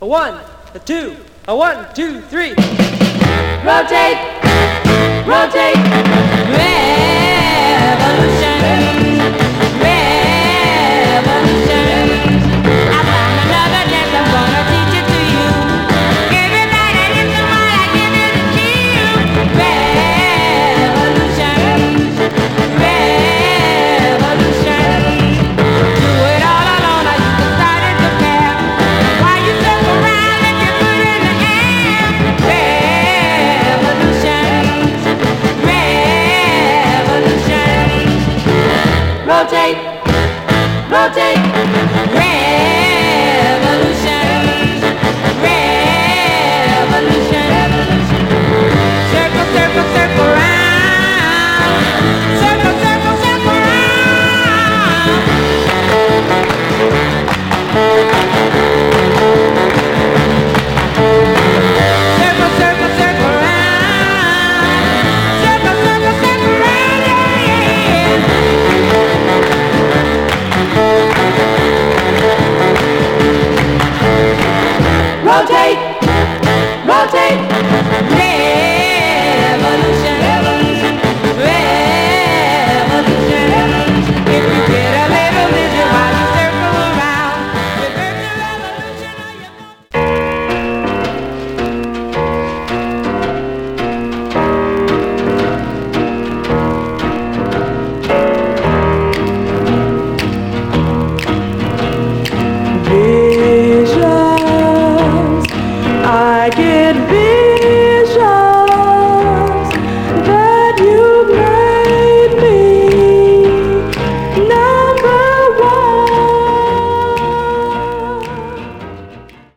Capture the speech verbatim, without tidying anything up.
A one, a two, a one, two, three. Rotate, rotate, revolution, revolution. I found another dance, I'm gonna teach it to you. Everybody listen while I give it to you. Revolution, revolution. Do it all alone, or you can start it to pair. While you circle around, let your foot in the air. Revolution, revolution. Rotate, rotate, revolution, revolution. Circle, circle, circle round. Circle, circle, circle round. Circle, circle, circle round. Circle, circle, circle round. Yeah, yeah. Rotate, rotate.